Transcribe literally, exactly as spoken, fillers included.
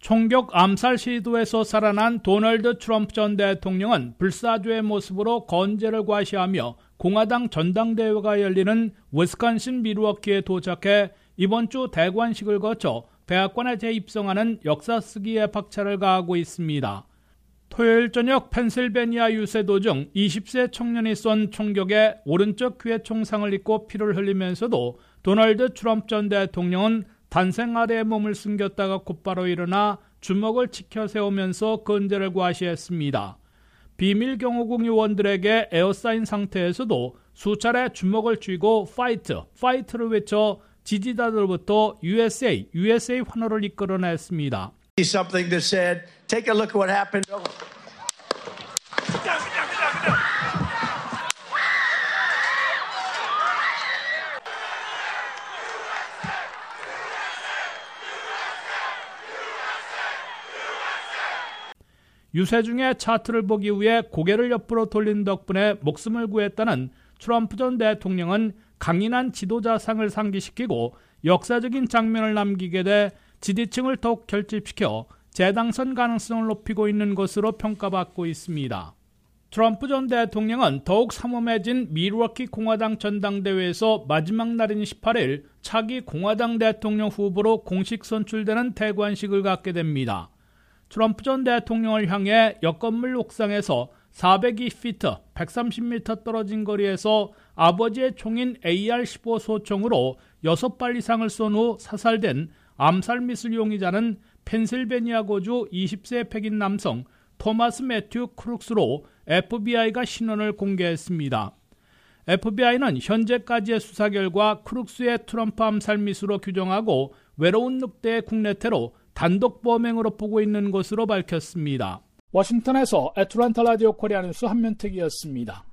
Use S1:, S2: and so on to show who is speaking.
S1: 총격 암살 시도에서 살아난 도널드 트럼프 전 대통령은 불사조의 모습으로 건재를 과시하며 공화당 전당대회가 열리는 위스콘신 밀워키에 도착해 이번 주 대관식을 거쳐 백악관에 재입성하는 역사 쓰기에 박차를 가하고 있습니다. 토요일 저녁 펜실베니아 유세도 중 이십 세 청년이 쏜 총격에 오른쪽 귀에 총상을 입고 피를 흘리면서도 도널드 트럼프 전 대통령은 단생 아래에 몸을 숨겼다가 곧바로 일어나 주먹을 치켜 세우면서 건재를 과시했습니다. 비밀 경호국 요원들에게 에어사인 상태에서도 수차례 주먹을 쥐고 파이트, 파이트를 외쳐 지지자들부터 유에스에이, 유에스에이 환호를 이끌어냈습니다.
S2: Something that said, take a look at what happened.
S1: 유세 중에 차트를 보기 위해 고개를 옆으로 돌린 덕분에 목숨을 구했다는 트럼프 전 대통령은 강인한 지도자상을 상기시키고 역사적인 장면을 남기게 돼 지지층을 더욱 결집시켜 재당선 가능성을 높이고 있는 것으로 평가받고 있습니다. 트럼프 전 대통령은 더욱 삼엄해진 밀워키 공화당 전당대회에서 마지막 날인 십팔 일 차기 공화당 대통령 후보로 공식 선출되는 대관식을 갖게 됩니다. 트럼프 전 대통령을 향해 옆건물 옥상에서 사백이 피트, 백삼십 미터 떨어진 거리에서 아버지의 총인 에이알 십오 소총으로 여섯 발 이상을 쏜 후 사살된 암살 미술 용의자는 펜실베니아고주 이십 세 백인 남성 토마스 매튜 크룩스로 에프비아이가 신원을 공개했습니다. 에프비아이는 현재까지의 수사 결과 크룩스의 트럼프 암살 미수로 규정하고 외로운 늑대의 국내 테러 단독 범행으로 보고 있는 것으로 밝혔습니다. 워싱턴에서 애틀랜타 라디오 코리아 뉴스 한면택이었습니다.